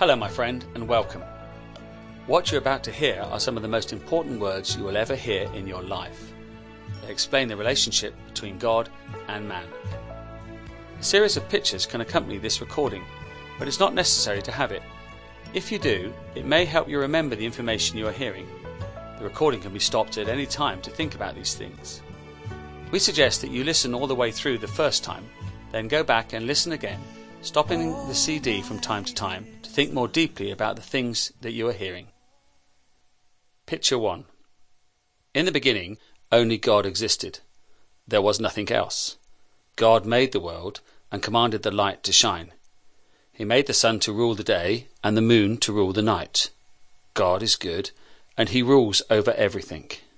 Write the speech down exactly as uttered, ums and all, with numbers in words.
Hello my friend and welcome. What you're about to hear are some of the most important words you will ever hear in your life. They explain the relationship between God and man. A series of pictures can accompany this recording, but it's not necessary to have it. If you do, it may help you remember the information you are hearing. The recording can be stopped at any time to think about these things. We suggest that you listen all the way through the first time, then go back and listen again, stopping the C D from time to time to think more deeply about the things that you are hearing. Picture one. In the beginning, only God existed. There was nothing else. God made the world and commanded the light to shine. He made the sun to rule the day and the moon to rule the night. God is good, and He rules over everything.